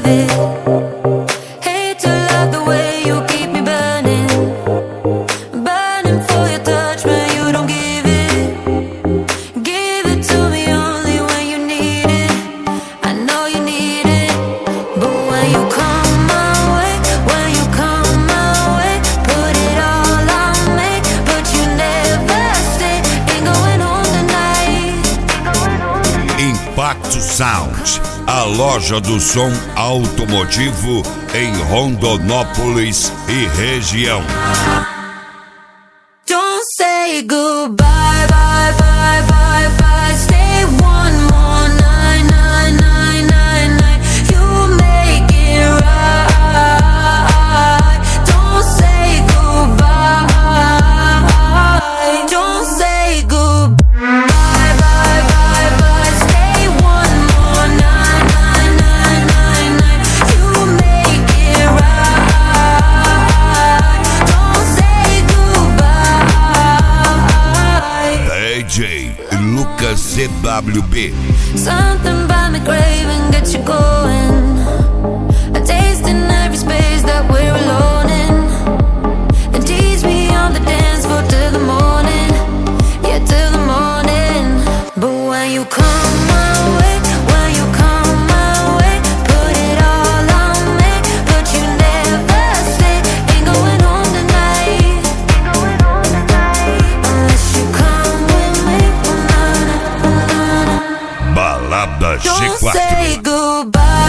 love it. Hate to love the way you keep me burning, burning for your touch, but you don't give it. Give it to me only when you need it. I know you need it, but when you come my way, when you come my way, put it all on me, but you never stay. Ain't going home tonight. Impacto Sound, a loja do som automotivo em Rondonópolis e região. Don't say goodbye, bye, bye, bye, bye. Stay one more night, night, night, night, night. You make it right. Don't say goodbye. Don't say goodbye. Bye, bye, bye, bye. Stay one more night, night, night, night, night. You make it right. Don't say goodbye. DJ Lucas CWB. Something about me craving gets you going. A taste in every space that we're alone in. And tease me on the dance floor till the morning. Yeah, till the morning. But when you come my way, when you come my way, put it all on me, but you never stay. Ain't going home tonight. Unless you come with me. Balada Don't G4. say goodbye.